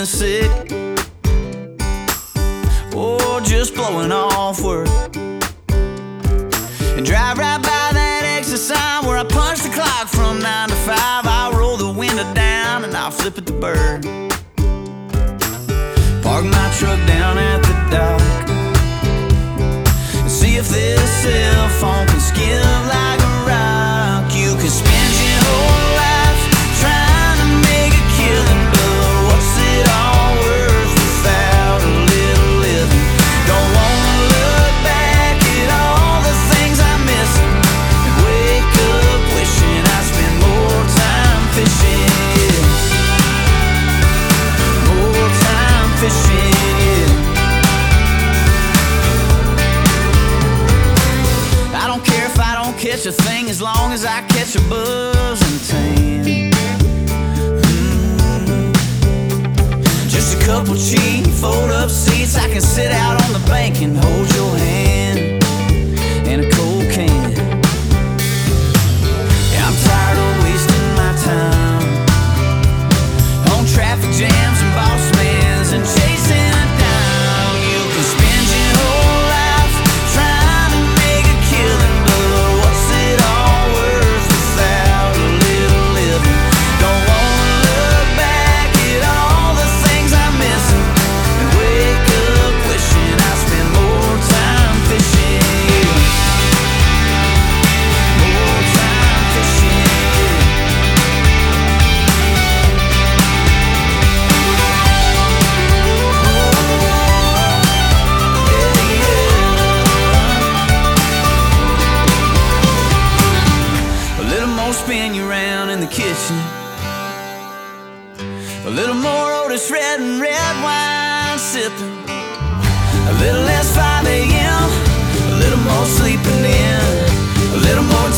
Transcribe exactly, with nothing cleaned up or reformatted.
sick, or just blowing off work, and drive right by that exit sign where I punch the clock from nine to five. I'll roll the window down and I'll flip at the bird, park my truck down at the dock, and see if this cell phone can skip like a rock. You can spend your whole life trying to make a killing, but what's it all worth without a little living? Don't wanna look back at all the things I'm missing and wake up wishing I spent more time fishing, yeah. More time fishing, yeah. I don't care if I don't catch a thing as long as I catch a buzz and tan. Mm. Just a couple cheap fold-up seats, I can sit out on the bank and hold your hand, and a cold can. Yeah, I'm tired of wasting my time on traffic jams and boss mans and chasing it down. You can spend your whole life trying to make a killing, but what's it all worth without a little living? Don't wanna look back at all the things I'm missing and wake up wishing I spent more time fishing, yeah. More time fishing, yeah. A little more spin you round in the kitchen, a little more Otis Red and red wine sipping, a little less five a m, a little more sleeping in, a little more